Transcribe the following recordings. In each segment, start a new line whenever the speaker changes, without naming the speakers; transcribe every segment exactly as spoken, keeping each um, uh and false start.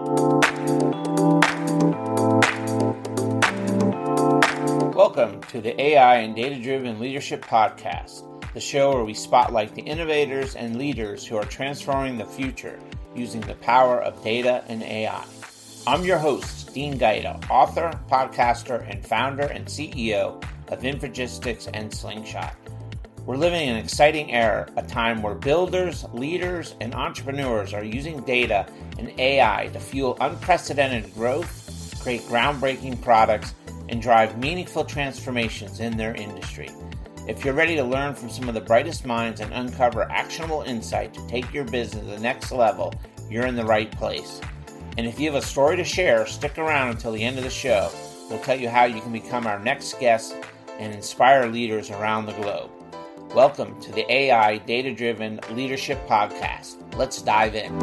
Welcome to the A I and Data-Driven Leadership Podcast, the show where we spotlight the innovators and leaders who are transforming the future using the power of data and A I. I'm your host, Dean Gaeta, author, podcaster, and founder and C E O of Infogistics and Slingshot. We're living in an exciting era, a time where builders, leaders, and entrepreneurs are using data and A I to fuel unprecedented growth, create groundbreaking products, and drive meaningful transformations in their industry. If you're ready to learn from some of the brightest minds and uncover actionable insight to take your business to the next level, you're in the right place. And if you have a story to share, stick around until the end of the show. We'll tell you how you can become our next guest and inspire leaders around the globe. Welcome to the A I Data-Driven Leadership Podcast. Let's dive in.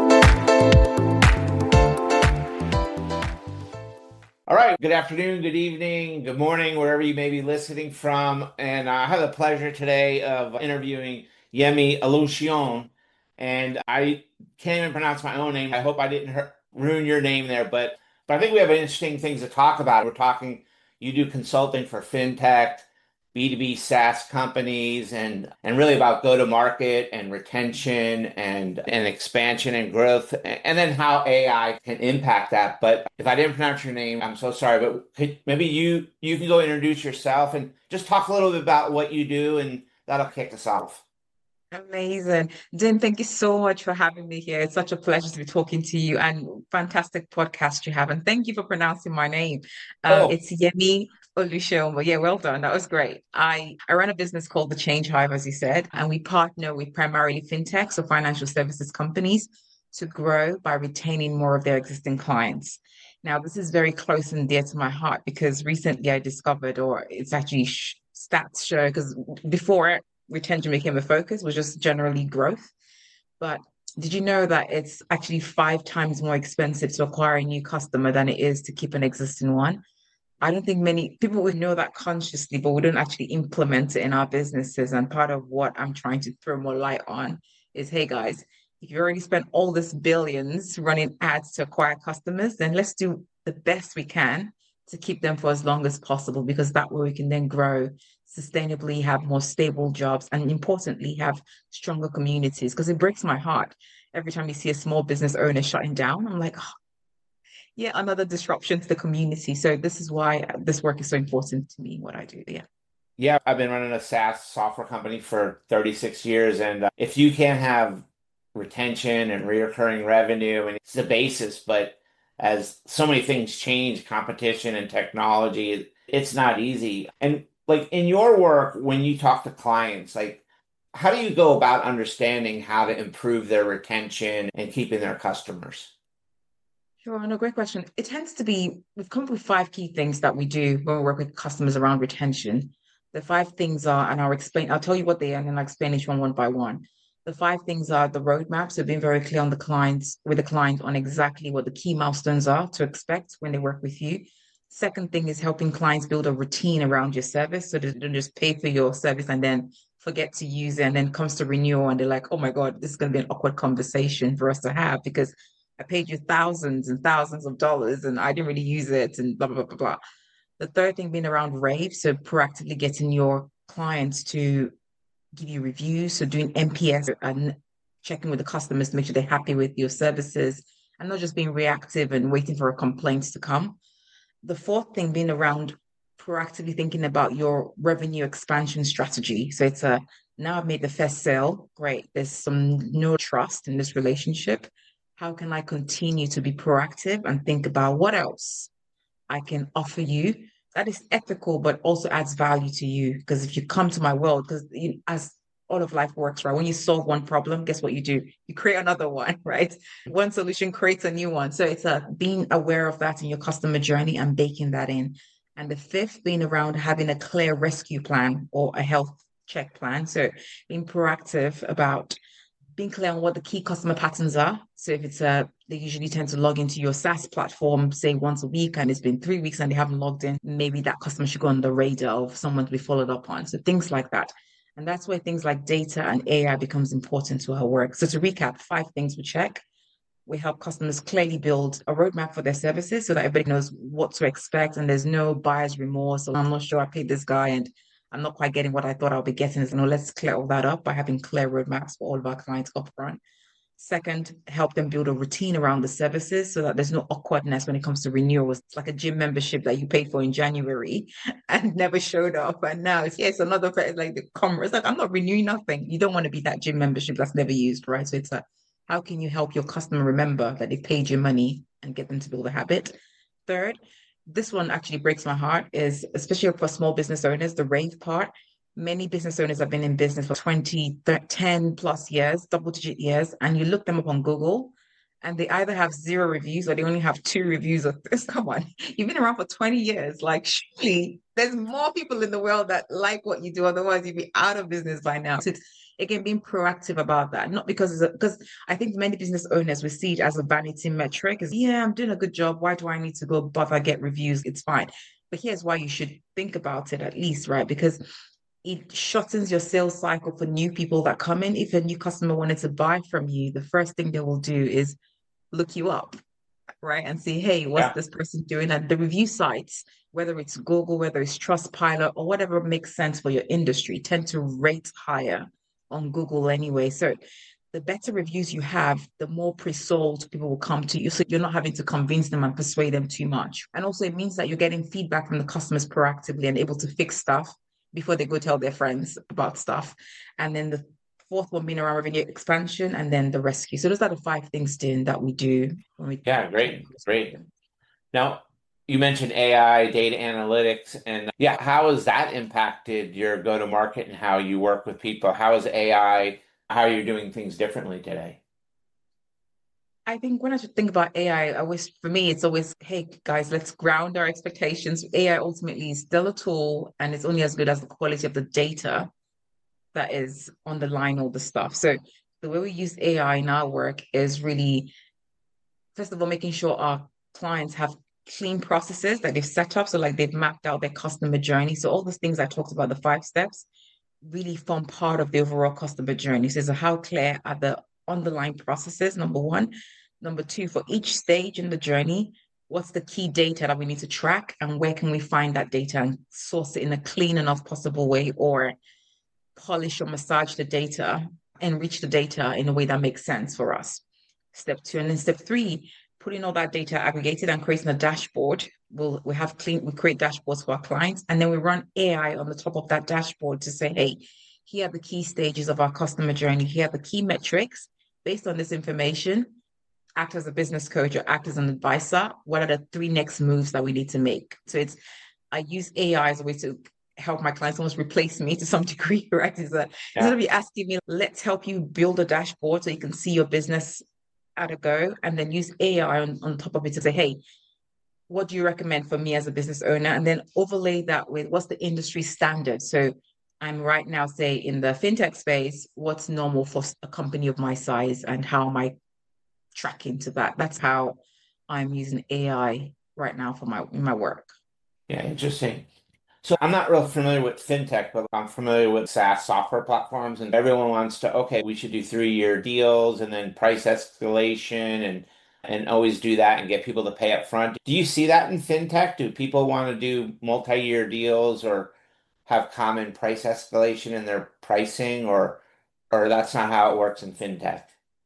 All right, good afternoon, good evening, good morning, wherever you may be listening from. And I have the pleasure today of interviewing Yemi Oluseun. And I can't even pronounce my own name. I hope I didn't hurt, ruin your name there, but, but I think we have interesting things to talk about. We're talking, you do consulting for fintech, B two B SaaS companies, and, and really about go-to-market and retention and, and expansion and growth, and then how A I can impact that. But if I didn't pronounce your name, I'm so sorry, but could, maybe you, you can go introduce yourself and just talk a little bit about what you do, and that'll kick us off.
Amazing. Dean, thank you so much for having me here. It's such a pleasure to be talking to you, and fantastic podcast you have. And thank you for pronouncing my name. Um,
Oh,
it's Yemi Oluseun. Well, yeah, well done. That was great. I, I run a business called The Change Hive, as you said, and we partner with primarily fintechs or financial services companies to grow by retaining more of their existing clients. Now, this is very close and dear to my heart because recently I discovered, or it's actually sh- stats show, because before retention became a focus, was just generally growth. But did you know that it's actually five times more expensive to acquire a new customer than it is to keep an existing one? I don't think many people would know that consciously, but we don't actually implement it in our businesses. And part of what I'm trying to throw more light on is, hey guys, if you already spent all this billions running ads to acquire customers, then let's do the best we can to keep them for as long as possible, because that way we can then grow sustainably, have more stable jobs, and importantly, have stronger communities. Because it breaks my heart every time you see a small business owner shutting down. I'm like, oh, yeah, another disruption to the community. So this is why this work is so important to me, what I do. Yeah.
yeah, I've been running a SaaS software company for thirty-six years. And uh, if you can't have retention and recurring revenue, and it's the basis, but as so many things change, competition and technology, it's not easy. And like in your work, when you talk to clients, like how do you go about understanding how to improve their retention and keeping their customers?
Sure, no, great question. It tends to be, we've come up with five key things that we do when we work with customers around retention. The five things are, and I'll explain, I'll tell you what they are, and then I'll explain each one one by one. The five things are the roadmap, so being very clear on the clients, with the client on exactly what the key milestones are to expect when they work with you. Second thing is helping clients build a routine around your service, so they don't just pay for your service and then forget to use it, and then comes to renewal and they're like, oh my God, this is going to be an awkward conversation for us to have because I paid you thousands and thousands of dollars and I didn't really use it and blah, blah, blah, blah, blah. The third thing being around rave, so proactively getting your clients to give you reviews, so doing N P S and checking with the customers to make sure they're happy with your services and not just being reactive and waiting for a complaint to come. The fourth thing being around proactively thinking about your revenue expansion strategy. So it's a, now I've made the first sale, great. There's some no trust in this relationship. How can I continue to be proactive and think about what else I can offer you that is ethical, but also adds value to you? Because if you come to my world, because as all of life works, right? When you solve one problem, guess what you do? You create another one, right? One solution creates a new one. So it's a being aware of that in your customer journey and baking that in. And the fifth being around having a clear rescue plan or a health check plan. So being proactive about being clear on what the key customer patterns are. So if it's a, they usually tend to log into your SaaS platform, say once a week, and it's been three weeks and they haven't logged in, maybe that customer should go on the radar of someone to be followed up on. So things like that. And that's where things like data and A I becomes important to our work. So to recap, five things we check: We help customers clearly build a roadmap for their services so that everybody knows what to expect and there's no buyer's remorse. So I'm not sure I paid this guy and I'm not quite getting what I thought I'll be getting. So no, let's clear all that up by having clear roadmaps for all of our clients upfront. Second, help them build a routine around the services so that there's no awkwardness when it comes to renewals. It's like a gym membership that you paid for in January and never showed up. And now it's, yeah, it's another, it's like the commerce. It's like, I'm not renewing nothing. You don't want to be that gym membership that's never used, right? So it's like, how can you help your customer remember that they paid your money and get them to build a habit? Third, this one actually breaks my heart is, especially for small business owners, the rave part. Many business owners have been in business for twenty, ten plus years, double digit years, and you look them up on Google and they either have zero reviews or they only have two reviews of this. Come on, you've been around for twenty years. Like, surely there's more people in the world that like what you do. Otherwise, you'd be out of business by now. So it's, again, being proactive about that, not because it's a, because I think many business owners will see it as a vanity metric. Is yeah, I'm doing a good job. Why do I need to go bother get reviews? It's fine. But here's why you should think about it at least, right? Because it shortens your sales cycle for new people that come in. If a new customer wanted to buy from you, the first thing they will do is look you up, right? And see, hey, what's
Yeah.
this person doing? And the review sites, whether it's Google, whether it's Trustpilot, or whatever makes sense for your industry, tend to rate higher on Google anyway. So the better reviews you have, the more pre-sold people will come to you. So you're not having to convince them and persuade them too much. And also it means that you're getting feedback from the customers proactively and able to fix stuff before they go tell their friends about stuff. And then the fourth one being around revenue expansion and then the rescue. So those are the five things, Dean, that we do when we
Yeah, great, great. Now, you mentioned A I, data analytics, and yeah, how has that impacted your go-to-market and how you work with people? How is A I, how are you doing things differently today?
I think when I should think about A I, I always, for me, it's always, hey, guys, let's ground our expectations. A I ultimately is still a tool and it's only as good as the quality of the data that is underlying all the stuff. So the way we use A I in our work is really, first of all, making sure our clients have clean processes that they've set up. So like they've mapped out their customer journey. So all those things I talked about, the five steps, really form part of the overall customer journey. So how clear are the underlying processes, number one. Number two, for each stage in the journey, what's the key data that we need to track and where can we find that data and source it in a clean enough possible way or polish or massage the data, enrich the data in a way that makes sense for us. Step two. And then step three, putting all that data aggregated and creating a dashboard. We'll we have clean, we create dashboards for our clients, and then we run A I on the top of that dashboard to say, hey, here are the key stages of our customer journey. Here are the key metrics. Based on this information, act as a business coach or act as an advisor. What are the three next moves that we need to make? So it's I use A I as a way to help my clients almost replace me to some degree, right? Is that yeah. Instead of you asking me, let's help you build a dashboard so you can see your business at a go, and then use A I on, on top of it to say, hey, what do you recommend for me as a business owner? And then overlay that with what's the industry standard. So I'm right now, say, in the fintech space, what's normal for a company of my size and how am I tracking to that? That's how I'm using A I right now for my my work.
Yeah, interesting. So I'm not real familiar with fintech, but I'm familiar with SaaS software platforms, and everyone wants to, okay, we should do three-year deals and then price escalation and and always do that and get people to pay up front. Do you see that in fintech? Do people want to do multi-year deals or have common price escalation in their pricing, or or that's not how it works in fintech?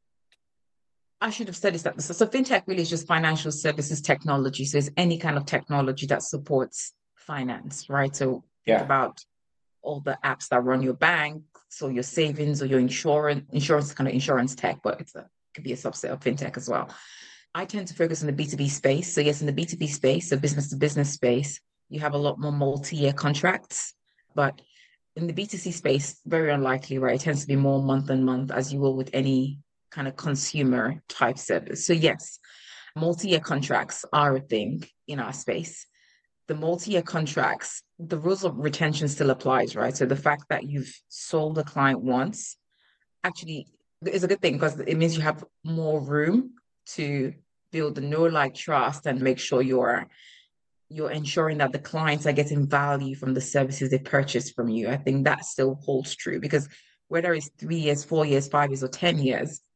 I should have said this. That so, so fintech really is just financial services technology. So it's any kind of technology that supports finance, right? So think
Yeah.
about all the apps that run your bank, so your savings or your insurance, insurance kind of insurance tech, but it's a it could be a subset of fintech as well. I tend to focus on the B two B space. So yes, in the B two B space, so business to business space, you have a lot more multi-year contracts. But in the B two C space, very unlikely, right? It tends to be more month on month, as you will with any kind of consumer type service. So yes, multi-year contracts are a thing in our space. The multi-year contracts, the rules of retention still applies, right? So the fact that you've sold a client once actually is a good thing because it means you have more room to build the know, like, trust and make sure you're you're ensuring that the clients are getting value from the services they purchase from you. I think that still holds true because whether it's three years, four years, five years, or ten years,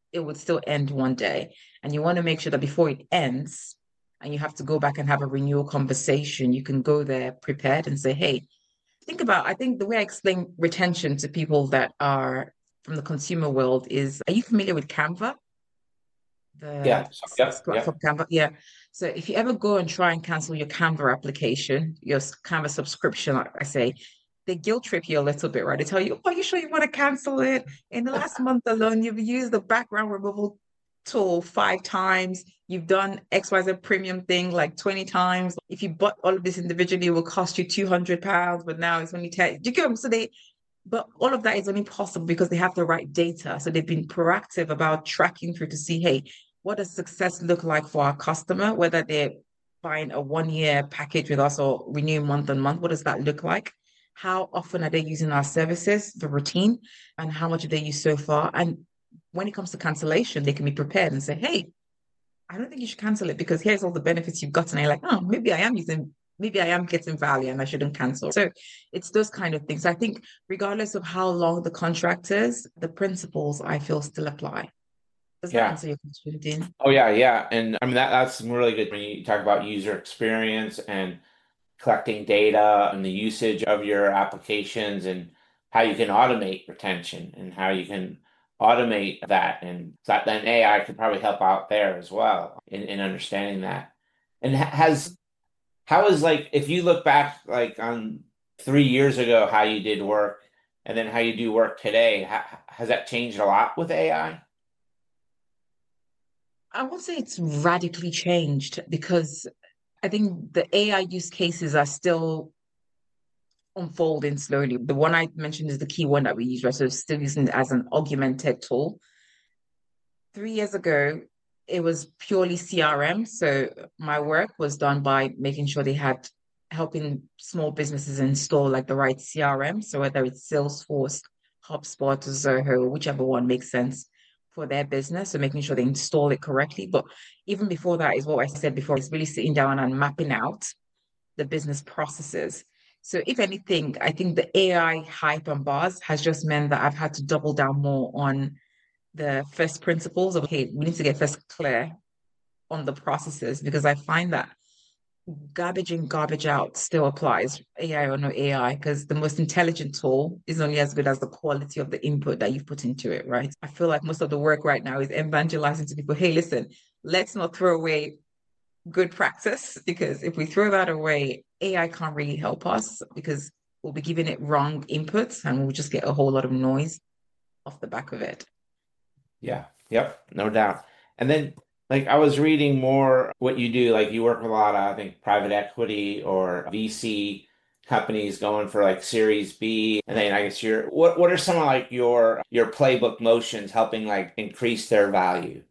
it would still end one day. And you want to make sure that before it ends, and you have to go back and have a renewal conversation, you can go there prepared and say, hey, think about, I think the way I explain retention to people that are from the consumer world is, are you familiar with Canva? The
Yeah. So, yep.
platform
Yep.
Canva. Yeah. So if you ever go and try and cancel your Canva application, your Canva subscription, like I say, they guilt trip you a little bit, right? They tell you, oh, are you sure you want to cancel it? In the last month alone, you've used the background removal tool five times. You've done X Y Z premium thing like twenty times. If you bought all of this individually, it will cost you two hundred pounds, but now it's only ten. Do you get what I'm so they but all of that is only possible because they have the right data. So they've been proactive about tracking through to see, hey, what does success look like for our customer, whether they're buying a one year package with us or renew month on month? What does that look like? How often are they using our services, the routine, and how much have they used so far? And when it comes to cancellation, they can be prepared and say, hey, I don't think you should cancel it because here's all the benefits you've gotten. And you're like, oh, maybe I am using, maybe I am getting value and I shouldn't cancel. So it's those kind of things. I think regardless of how long the contract is, the principles I feel still apply. Does that
Yeah.
answer your question, Dean?
Oh yeah, yeah. And I mean that that's really good when you talk about user experience and collecting data and the usage of your applications and how you can automate retention and how you can automate that. And that then A I could probably help out there as well in, in understanding that. And ha- has how is like if you look back like on three years ago how you did work and then how you do work today, ha has that changed a lot with A I?
I would say it's radically changed because I think the A I use cases are still unfolding slowly. The one I mentioned is the key one that we use, right? So still using it as an augmented tool. Three years ago, it was purely C R M. So my work was done by making sure they had helping small businesses install like the right C R M. So whether it's Salesforce, HubSpot, or Zoho, whichever one makes sense for their business. So making sure they install it correctly. But even before that is what I said before, is really sitting down and mapping out the business processes. So if anything, I think the A I hype and buzz has just meant that I've had to double down more on the first principles of, okay, we need to get first clear on the processes because I find that garbage in, garbage out still applies, A I or no A I, because the most intelligent tool is only as good as the quality of the input that you've put into it, right? I feel like most of the work right now is evangelizing to people, hey, listen, let's not throw away good practice because if we throw that away, A I can't really help us because we'll be giving it wrong inputs and we'll just get a whole lot of noise off the back of it.
Yeah. Yep. No doubt. And then, like, I was reading more what you do. Like, you work with a lot of, I think, private equity or V C companies going for like Series B. And then I guess you're, what, what are some of like your your playbook motions helping like increase their value?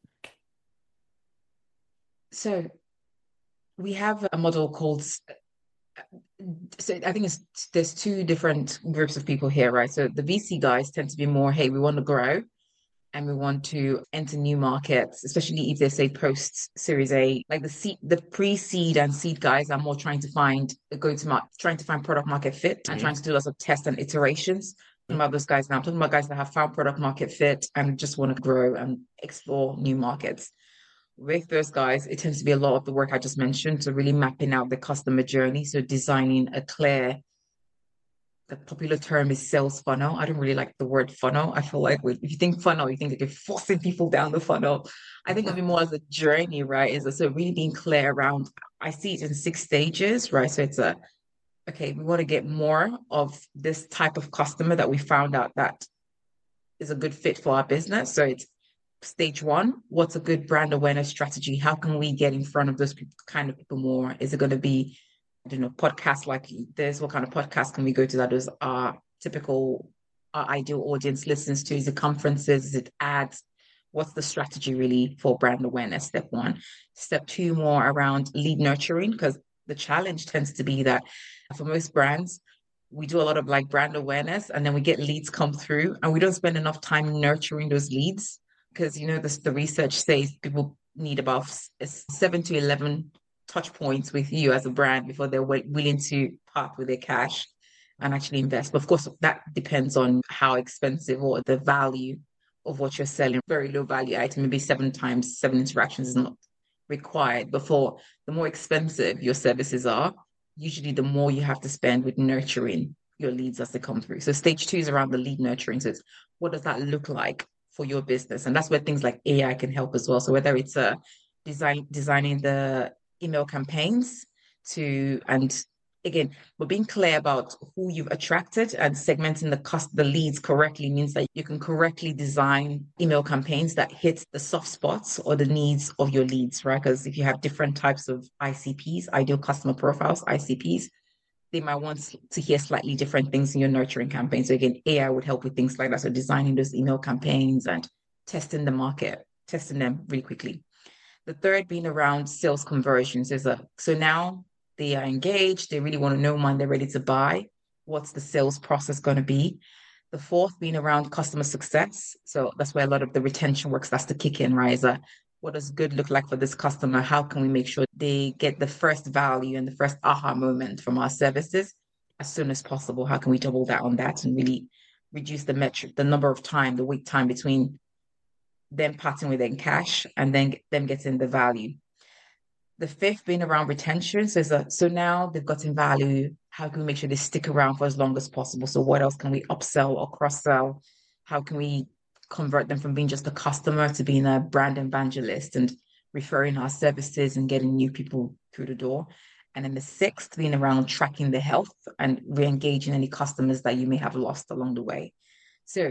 So we have a model called, so I think it's there's two different groups of people here, right? So the V C guys tend to be more, hey, we want to grow and we want to enter new markets, especially if they say post Series A. Like the seed, the pre-seed and seed guys are more trying to find a go-to-market, trying to find product market fit and trying
Mhm.
to do lots of tests and iterations. I'm talking about those guys now. I'm talking about guys that have found product market fit and just want to grow and explore new markets. With those guys, it tends to be a lot of the work I just mentioned. So really mapping out the customer journey. So designing a clear, the popular term is sales funnel. I don't really like the word funnel. I feel like if you think funnel, you think like you're forcing people down the funnel. I think of it more as a journey, right? Is so really being clear around, I see it in six stages, right? So it's a, okay, we want to get more of this type of customer that we found out that is a good fit for our business. So it's stage one, what's a good brand awareness strategy? How can we get in front of those kind of people more? Is it going to be, I don't know, podcasts like this? What kind of podcast can we go to that is our typical, our ideal audience listens to? Is it conferences? Is it ads? What's the strategy really for brand awareness? Step one. Step two, more around lead nurturing, because the challenge tends to be that for most brands, we do a lot of like brand awareness and then we get leads come through and we don't spend enough time nurturing those leads because you know this the research says people need about seven to eleven touch points with you as a brand before they're willing to part with their cash and actually invest. But of course, that depends on how expensive or the value of what you're selling. Very low value item, maybe seven times seven interactions is not required. Before, the more expensive your services are, usually the more you have to spend with nurturing your leads as they come through. So stage two is around the lead nurturing. So it's what does that look like for your business? And that's where things like A I can help as well. So whether it's a uh, design designing the email campaigns to and again, we're being clear about who you've attracted and segmenting the cost, the leads correctly means that you can correctly design email campaigns that hit the soft spots or the needs of your leads, right? Because if you have different types of I C Ps, ideal customer profiles, I C Ps, they might want to hear slightly different things in your nurturing campaign. So again, A I would help with things like that. So designing those email campaigns and testing the market, testing them really quickly. The third being around sales conversions is a, so now they are engaged, they really want to know when they're ready to buy. What's the sales process going to be? The fourth being around customer success. So that's where a lot of the retention work starts to kick in, right? Is a, what does good look like for this customer? How can we make sure they get the first value and the first aha moment from our services as soon as possible? How can we double down on that and really reduce the metric, the number of time, the wait time between them parting with their cash and then them getting the value? The fifth being around retention. So, a, so now they've gotten value. How can we make sure they stick around for as long as possible? So what else can we upsell or cross-sell? How can we convert them from being just a customer to being a brand evangelist and referring our services and getting new people through the door? And then the sixth being around tracking the health and re-engaging any customers that you may have lost along the way. So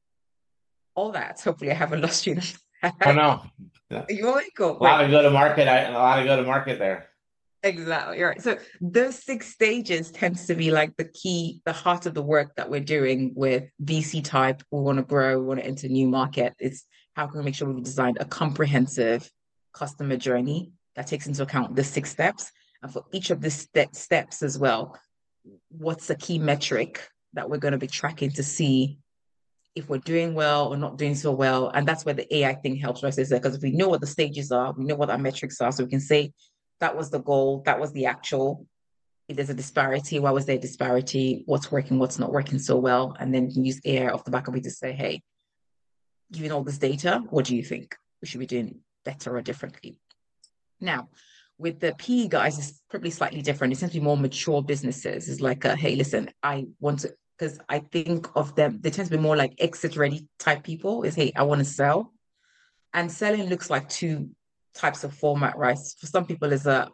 all that, hopefully I haven't lost you.
Oh no.
You're welcome.
A lot of go to market, a lot of go to market there.
Exactly. Right. So those six stages tends to be like the key, the heart of the work that we're doing with V C type. We want to grow, we want to enter new market. It's how can we make sure we've designed a comprehensive customer journey that takes into account the six steps. And for each of the st- steps as well, what's the key metric that we're going to be tracking to see if we're doing well or not doing so well. And that's where the A I thing helps us, is that because if we know what the stages are, we know what our metrics are, so we can say that was the goal, that was the actual. If there's a disparity, why was there a disparity? What's working, what's not working so well? And then you can use A I off the back of it to say, hey, given all this data, what do you think we should be doing better or differently? Now, with the P E guys, it's probably slightly different. It tends to be more mature businesses. It's like, a, hey, listen, I want to, because I think of them, they tend to be more like exit ready type people, is, hey, I want to sell. And selling looks like two types of format, right? For some people is a,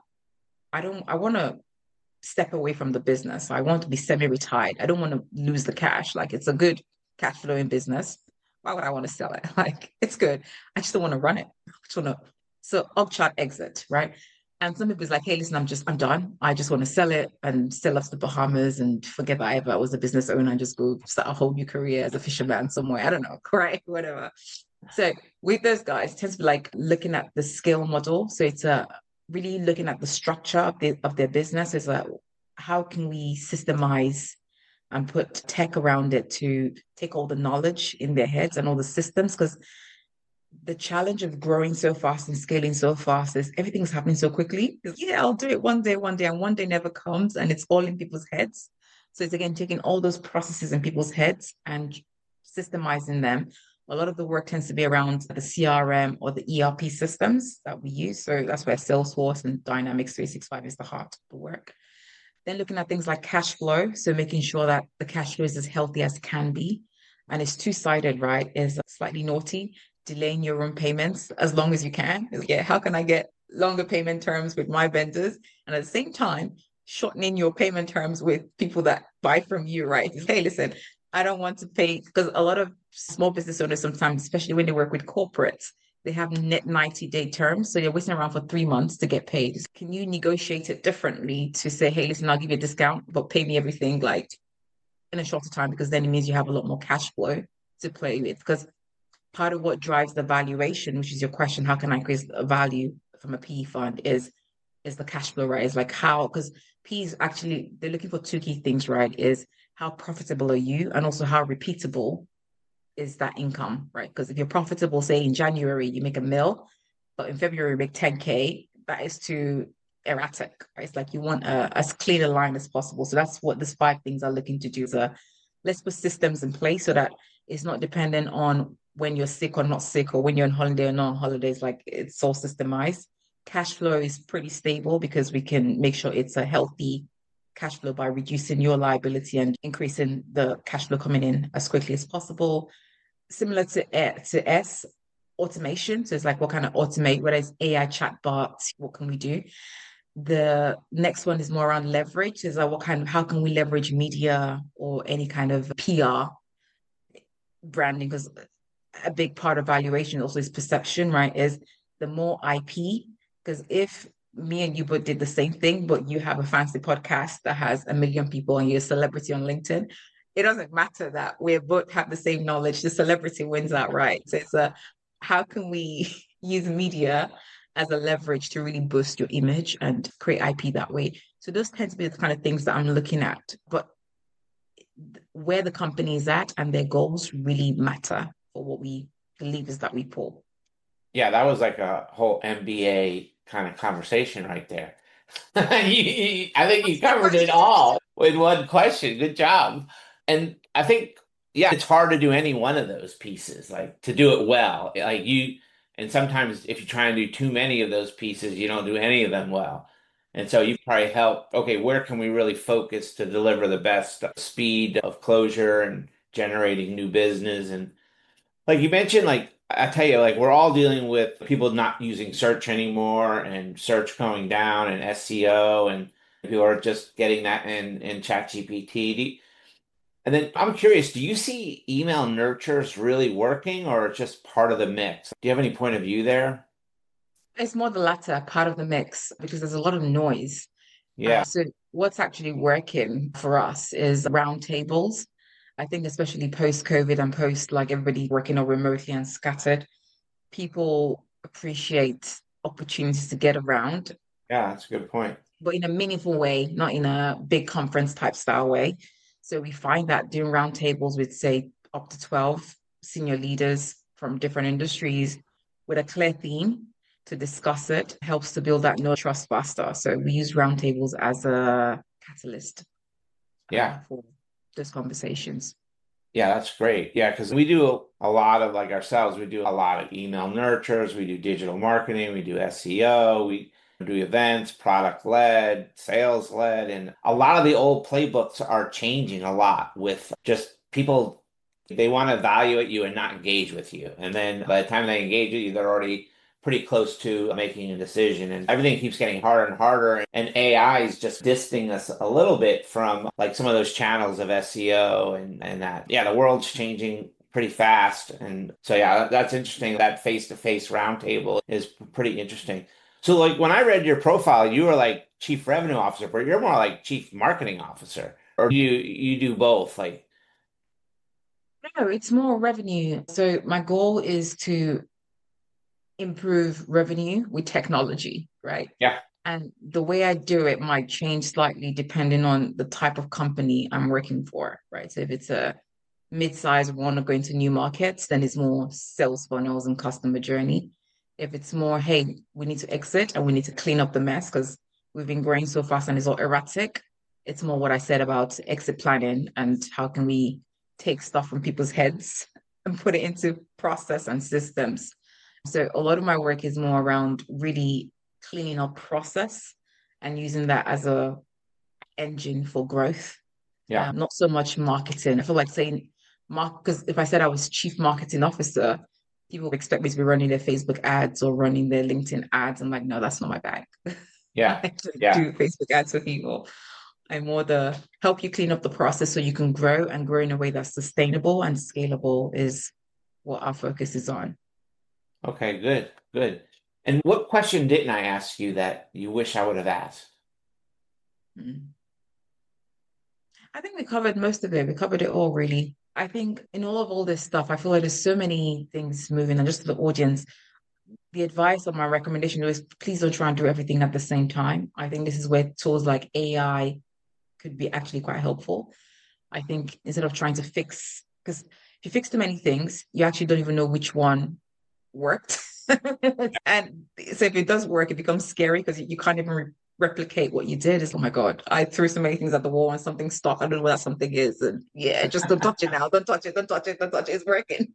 I don't, I want to step away from the business. I want to be semi-retired. I don't want to lose the cash. Like, it's a good cash flowing business. Why would I want to sell it? Like, it's good. I just don't want to run it. I just want to, so org chart exit, right? And some people's like, hey, listen, I'm just, I'm done. I just want to sell it and sell off to the Bahamas and forget that I ever was a business owner and just go start a whole new career as a fisherman somewhere. I don't know, right? Whatever. So with those guys, it tends to be like looking at the skill model. So it's a, really looking at the structure of, the, of their business. Is like, how can we systemize and put tech around it to take all the knowledge in their heads and all the systems? Because the challenge of growing so fast and scaling so fast is everything's happening so quickly. Yeah, I'll do it one day, one day, and one day never comes, and it's all in people's heads. So it's again taking all those processes in people's heads and systemizing them. A lot of the work tends to be around the C R M or the E R P systems that we use. So that's where Salesforce and Dynamics three sixty-five is the heart of the work. Then looking at things like cash flow. So making sure that the cash flow is as healthy as can be. And it's two-sided, right? Is slightly naughty, delaying your own payments as long as you can. Yeah, how can I get longer payment terms with my vendors? And at the same time, shortening your payment terms with people that buy from you, right? Hey, listen, I don't want to pay, because a lot of small business owners sometimes, especially when they work with corporates, they have net ninety day terms. So you're waiting around for three months to get paid. Can you negotiate it differently to say, hey, listen, I'll give you a discount, but pay me everything like in a shorter time, because then it means you have a lot more cash flow to play with. Because part of what drives the valuation, which is your question, how can I increase the value from a P E fund, is is the cash flow, right? It's like how, because P Es actually, they're looking for two key things, right? Is how profitable are you? And also how repeatable is that income, right? Because if you're profitable, say in January, you make a mil, but in February, you make ten K, that is too erratic, right? It's like you want a, as clean a line as possible. So that's what these five things are looking to do. So let's put systems in place so that it's not dependent on when you're sick or not sick, or when you're on holiday or not on holidays, like it's all systemized. Cash flow is pretty stable because we can make sure it's a healthy cash flow by reducing your liability and increasing the cash flow coming in as quickly as possible. Similar to, uh, to S, automation. So it's like, what kind of automate, whether it's A I chatbots, what can we do? The next one is more around leverage. Is like, what kind of, how can we leverage media or any kind of P R branding? Because a big part of valuation also is perception, right? Is the more I P, because if me and you both did the same thing, but you have a fancy podcast that has a million people and you're a celebrity on LinkedIn, it doesn't matter that we both have the same knowledge. The celebrity wins out, right? So it's a, how can we use media as a leverage to really boost your image and create I P that way? So those tend to be the kind of things that I'm looking at. But where the company is at and their goals really matter for what we, the levers that we pull.
Yeah, that was like a whole M B A kind of conversation right there. You- you- I think you covered it all with one question. Good job. And I think, yeah, it's hard to do any one of those pieces, like to do it well. Like you, and sometimes if you try and do too many of those pieces, you don't do any of them well. And so you probably help, okay, where can we really focus to deliver the best speed of closure and generating new business? And like you mentioned, like I tell you, like we're all dealing with people not using search anymore and search going down and S E O and people are just getting that in in ChatGPT. Do you- And then I'm curious, do you see email nurtures really working or just part of the mix? Do you have any point of view there?
It's more the latter part of the mix because there's a lot of noise.
Yeah.
Uh, so what's actually working for us is roundtables. I think especially post COVID and post like everybody working or remotely and scattered, people appreciate opportunities to get around,
Yeah, that's a good point.
but in a meaningful way, not in a big conference type style way. So we find that doing roundtables with say up to twelve senior leaders from different industries with a clear theme to discuss it helps to build that no trust faster. So we use roundtables as a catalyst uh,
Yeah.
for those conversations.
Yeah, that's great. Yeah, because we do a lot of like ourselves, we do a lot of email nurtures, we do digital marketing, we do S E O, we do events, product led, sales led, and a lot of the old playbooks are changing a lot with just people, they want to evaluate you and not engage with you. And then by the time they engage with you, they're already pretty close to making a decision and everything keeps getting harder and harder and A I is just distancing us a little bit from like some of those channels of S E O and and that yeah the world's changing pretty fast and so yeah that's interesting that face-to-face roundtable is pretty interesting. So like when I read your profile you were like chief revenue officer but you're more like chief marketing officer or you you do both like
No, it's more revenue. So my goal is to improve revenue with technology, right?
yeah
And the way I do it might change slightly depending on the type of company I'm working for, right? So if it's a mid-sized one going to new markets, then it's more sales funnels and customer journey. If it's more, hey, we need to exit and we need to clean up the mess because we've been growing so fast and it's all erratic. It's more what I said about exit planning and how can we take stuff from people's heads and put it into process and systems. So a lot of my work is more around really cleaning up process and using that as a engine for growth.
yeah
Um, not so much marketing. I feel like saying mark because if I said I was chief marketing officer, people would expect me to be running their Facebook ads or running their LinkedIn ads. I'm like, no, that's not my bag. I
yeah
actually
yeah
do Facebook ads for people. I'm more the help you clean up the process so you can grow and grow in a way that's sustainable and scalable is what our focus is on.
okay good good and what question didn't I ask you that you wish I would have asked?
Mm. I think we covered most of it. We covered it all, really. I think in all of all this stuff, I feel like there's so many things moving, and just for the audience, the advice or my recommendation is please don't try and do everything at the same time. I think this is where tools like A I could be actually quite helpful. I think instead of trying to fix, because if you fix too many things, you actually don't even know which one worked. And so if it does work, it becomes scary because you can't even re replicate what you did. It's oh my God, I threw so many things at the wall and something stuck. I don't know what that something is. And yeah, just don't touch it now. Don't touch it. Don't touch it. Don't touch it. It's working.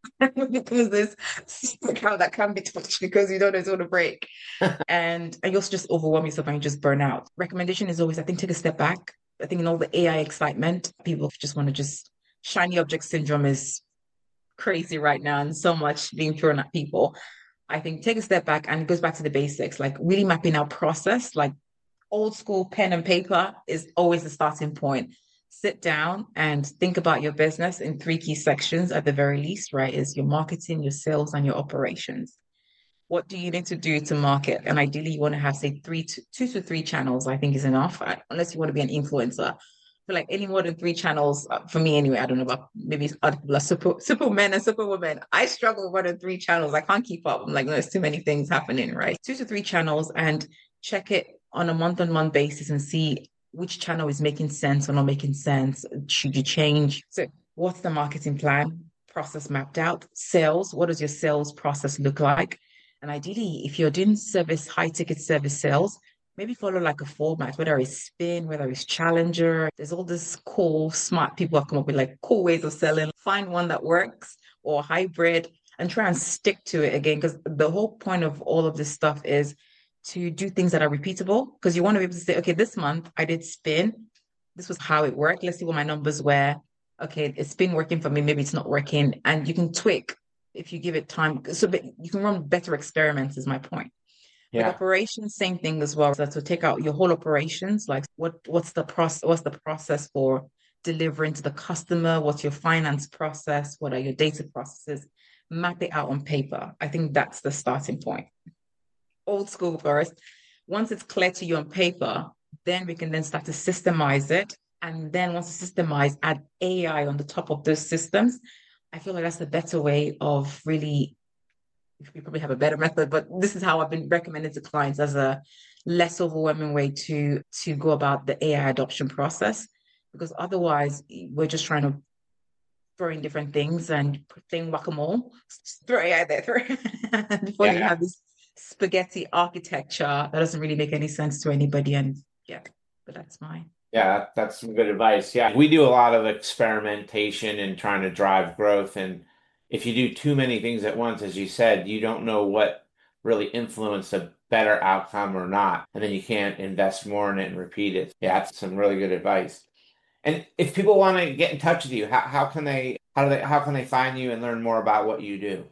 because there's secret account that can be touched because you don't know it's going to break. And, and you also just overwhelm yourself and you just burn out. Recommendation is always, I think, take a step back. I think in all the A I excitement, people just want to just shiny object syndrome is crazy right now and so much being thrown at people. I think take a step back and it goes back to the basics, like really mapping out process, like old school pen and paper is always the starting point. Sit down and think about your business in three key sections at the very least, right? Is your marketing, your sales, and your operations. What do you need to do to market? And ideally, you want to have, say, three to two to three channels, I think is enough, unless you want to be an influencer. But like any more than three channels, uh, for me anyway, I don't know about maybe other people are super, supermen and superwomen. I struggle with more than three channels. I can't keep up. I'm like, no, there's too many things happening, right? Two to three channels and check it on a month-on-month basis and see which channel is making sense or not making sense. Should you change? So what's the marketing plan? Process mapped out. Sales, what does your sales process look like? And ideally, if you're doing service, high ticket service sales, maybe follow like a format, whether it's spin, whether it's challenger. There's all this cool, smart people have come up with like cool ways of selling. Find one that works or hybrid and try and stick to it again. Because the whole point of all of this stuff is to do things that are repeatable. Because you want to be able to say, okay, this month I did spin. This was how it worked. Let's see what my numbers were. Okay, it's been working for me. Maybe it's not working. And you can tweak if you give it time. So you can run better experiments is my point. Yeah. With operations, same thing as well. So to take out your whole operations, like what what's the process, what's the process for delivering to the customer? What's your finance process? What are your data processes? Map it out on paper. I think that's the starting point. Old school first. Once it's clear to you on paper, then we can then start to systemize it. And then once it's systemized, add A I on the top of those systems. I feel like that's the better way of really, we probably have a better method, but this is how I've been recommended to clients as a less overwhelming way to, to go about the A I adoption process. Because otherwise, we're just trying to throw in different things and playing whack-a-mole, throw A I there, throw before yeah. you have this spaghetti architecture that doesn't really make any sense to anybody. And yeah, but that's mine.
Yeah, that's some good advice. Yeah, we do a lot of experimentation and trying to drive growth. And if you do too many things at once, as you said, you don't know what really influenced a better outcome or not. And then you can't invest more in it and repeat it. Yeah, that's some really good advice. And if people want to get in touch with you, how, how can they, how do they, how can they find you and learn more about what you do?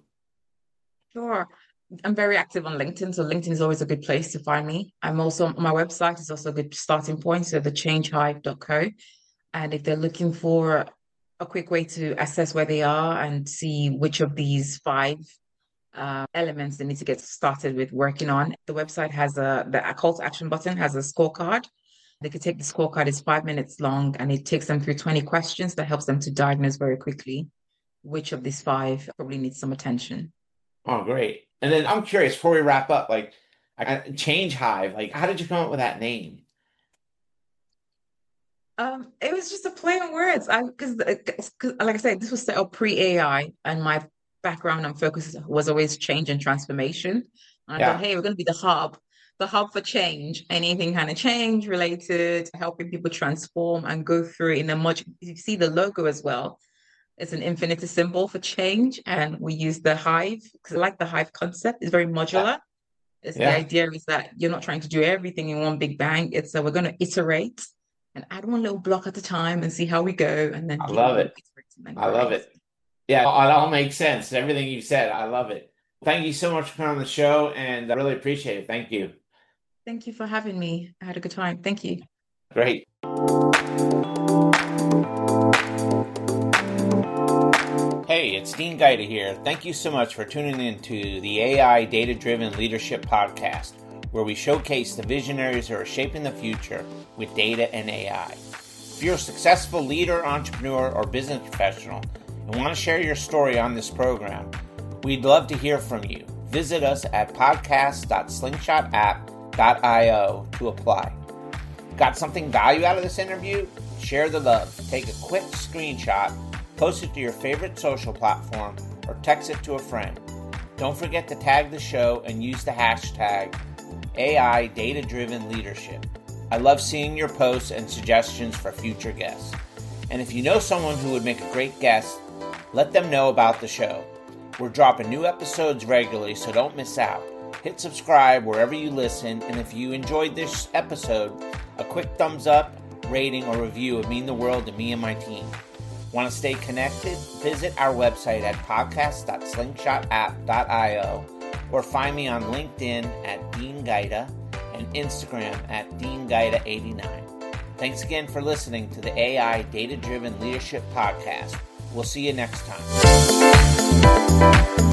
Sure. I'm very active on LinkedIn, so LinkedIn is always a good place to find me. I'm also on my website is also a good starting point, so the change hive dot co. And if they're looking for a quick way to assess where they are and see which of these five uh, elements they need to get started with working on, the website has a the a call to action button has a scorecard. They could take the scorecard, it's five minutes long, and it takes them through twenty questions that helps them to diagnose very quickly which of these five probably needs some attention.
Oh, great. And then I'm curious, before we wrap up, like Change Hive, like how did you come up with that name?
Um, it was just a play on words. I because like I said, this was set up pre-A I, and my background and focus was always change and transformation. And I yeah. thought, hey, we're going to be the hub, the hub for change. Anything kind of change related, helping people transform and go through in a much. You see the logo as well. It's an infinity symbol for change, and we use the hive because I like the hive concept. It's very modular. Yeah. It's yeah. the idea is that you're not trying to do everything in one big bang. It's that we're going to iterate and add one little block at a time and see how we go. And then
I love it. I love it. Yeah, it all makes sense. Everything you said, I love it. Thank you so much for coming on the show, and I really appreciate it. Thank you.
Thank you for having me. I had a good time. Thank you.
Great. Hey, it's Dean Gaeta here. Thank you so much for tuning in to the A I Data-Driven Leadership Podcast, where we showcase the visionaries who are shaping the future with data and A I. If you're a successful leader, entrepreneur, or business professional and want to share your story on this program, we'd love to hear from you. Visit us at podcast dot slingshot app dot io to apply. Got something value out of this interview? Share the love. Take a quick screenshot, post it to your favorite social platform, or text it to a friend. Don't forget to tag the show and use the hashtag A I Data-Driven Leadership. I love seeing your posts and suggestions for future guests. And if you know someone who would make a great guest, let them know about the show. We're dropping new episodes regularly, so don't miss out. Hit subscribe wherever you listen, and if you enjoyed this episode, a quick thumbs up, rating, or review would mean the world to me and my team. Want to stay connected? Visit our website at podcast dot slingshot app dot io or find me on LinkedIn at Dean Gaida and Instagram at Dean Gaida eighty-nine. Thanks again for listening to the A I Data Driven Leadership Podcast. We'll see you next time.